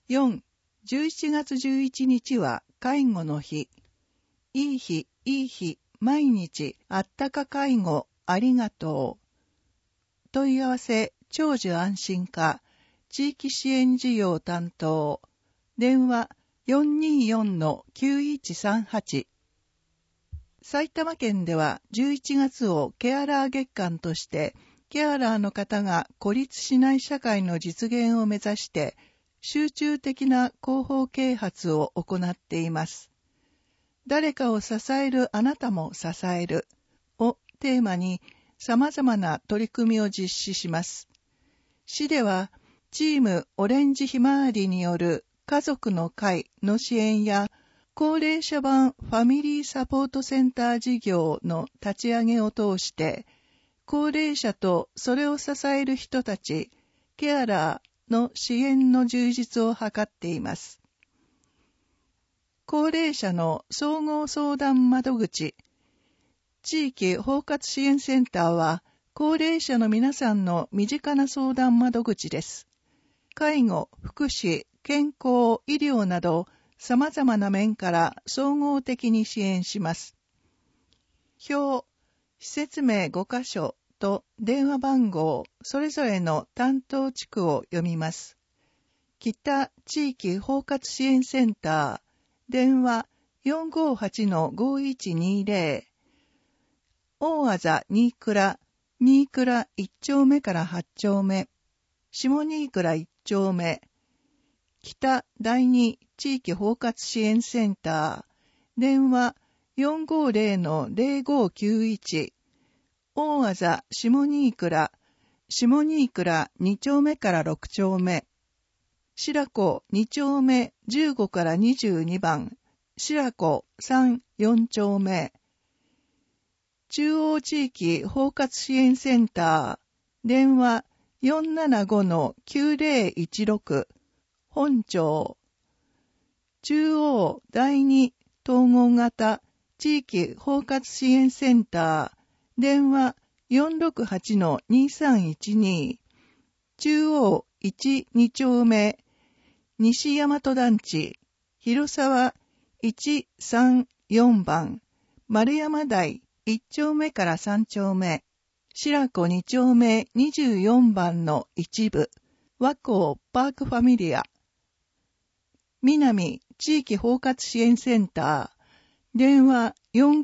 4、11月11日は介護の日。いい日、いい日、毎日あったか介護ありがとう。問い合わせ、長寿安心課、地域支援事業担当。電話 424-9138。埼玉県では11月をケアラー月間として、ケアラーの方が孤立しない社会の実現を目指して、集中的な広報啓発を行っています。誰かを支えるあなたも支えるをテーマに様々な取り組みを実施します。市ではチームオレンジひまわりによる家族の会の支援や高齢者版ファミリーサポートセンター事業の立ち上げを通して高齢者とそれを支える人たち、ケアラーの支援の充実を図っています。高齢者の総合相談窓口、地域包括支援センターは、高齢者の皆さんの身近な相談窓口です。介護、福祉、健康、医療など、様々な面から総合的に支援します。表、施設名5カ所と電話番号、それぞれの担当地区を読みます。北地域包括支援センター、電話 458-5120。大あざ新倉1丁目から8丁目。下新倉1丁目。北第二地域包括支援センター。電話 450-0591。大あざ下新倉2丁目から6丁目。白子2丁目15から22番、白子3、4丁目。中央地域包括支援センター、電話 475-9016、本町。中央第二統合型地域包括支援センター、電話 468-2312、中央1、2丁目、西大和団地、広沢1、3、4番、丸山台1丁目から3丁目、白子2丁目24番の一部、和光パークファミリア、南地域包括支援センター、電話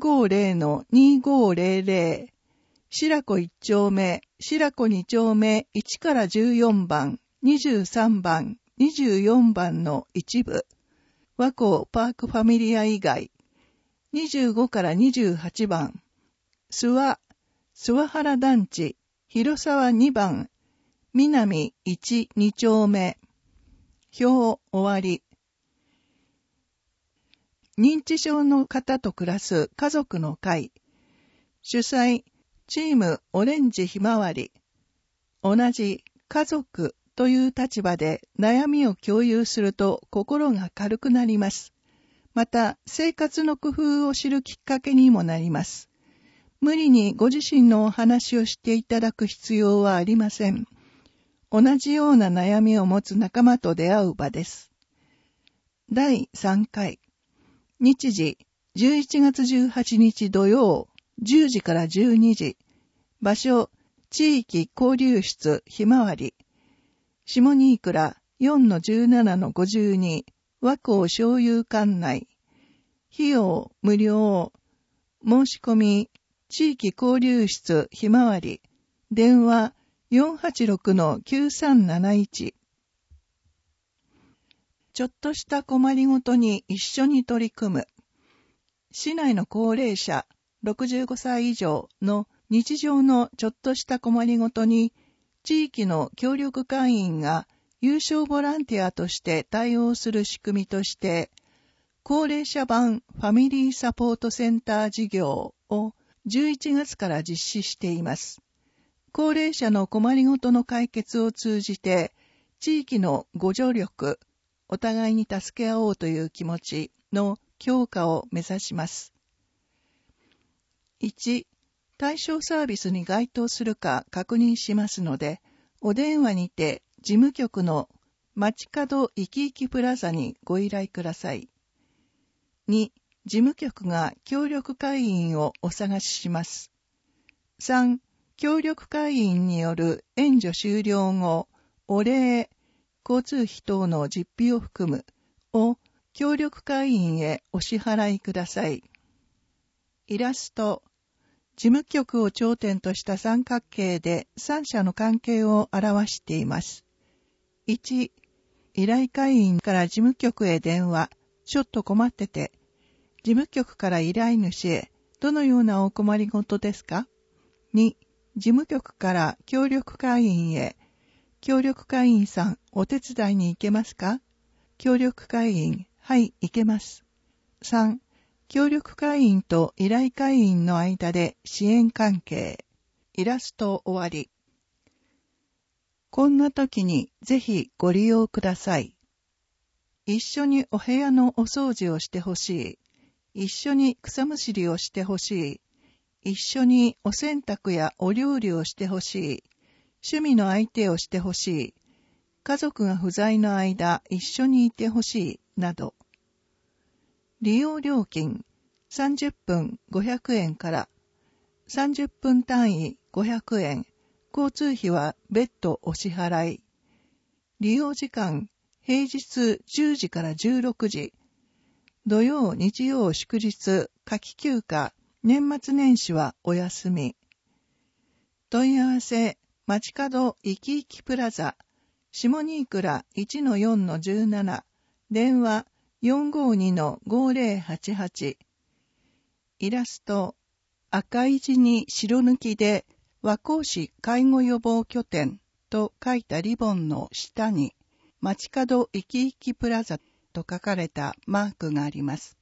450-2500、白子1丁目、白子2丁目1から14番、23番、24番の一部、和光パークファミリア以外、25から28番、諏訪原団地、広沢2番、南1、2丁目、表終わり。認知症の方と暮らす家族の会、主催、チームオレンジひまわり、同じ家族という立場で悩みを共有すると心が軽くなります。また、生活の工夫を知るきっかけにもなります。無理にご自身のお話をしていただく必要はありません。同じような悩みを持つ仲間と出会う場です。第3回。日時、11月18日土曜、10時から12時。場所、地域交流室ひまわり。下新倉 4-17-52。和光商友館内。費用無料。申し込み、地域交流室ひまわり。電話 486-9371。ちょっとした困りごとに一緒に取り組む。市内の高齢者65歳以上の日常のちょっとした困りごとに、地域の協力会員が有償ボランティアとして対応する仕組みとして、高齢者版ファミリーサポートセンター事業を11月から実施しています。高齢者の困りごとの解決を通じて、地域のご助力、お互いに助け合おうという気持ちの強化を目指します。1、対象サービスに該当するか確認しますので、お電話にて事務局の街角いきいきプラザにご依頼ください。2、事務局が協力会員をお探しします。3、協力会員による援助終了後、お礼、交通費等の実費を含むを協力会員へお支払いください。イラスト、事務局を頂点とした三角形で三者の関係を表しています。1、依頼会員から事務局へ電話、ちょっと困ってて、事務局から依頼主へ、どのようなお困りごとですか？ 2、事務局から協力会員へ、協力会員さん、お手伝いに行けますか？協力会員、はい、行けます。3、協力会員と依頼会員の間で支援関係。イラスト終わり。こんな時にぜひご利用ください。一緒にお部屋のお掃除をしてほしい。一緒に草むしりをしてほしい。一緒にお洗濯やお料理をしてほしい。趣味の相手をしてほしい。家族が不在の間一緒にいてほしい。など。利用料金30分500円から30分単位500円。交通費は別途お支払い。利用時間平日10時から16時。土曜、日曜、祝日、夏季休暇、年末年始はお休み。問い合わせ、街角いきいきプラザ、下新倉 1-4-17、電話 452-5088。イラスト、赤い字に白抜きで、和光市介護予防拠点と書いたリボンの下に、街角いきいきプラザと書かれたマークがあります。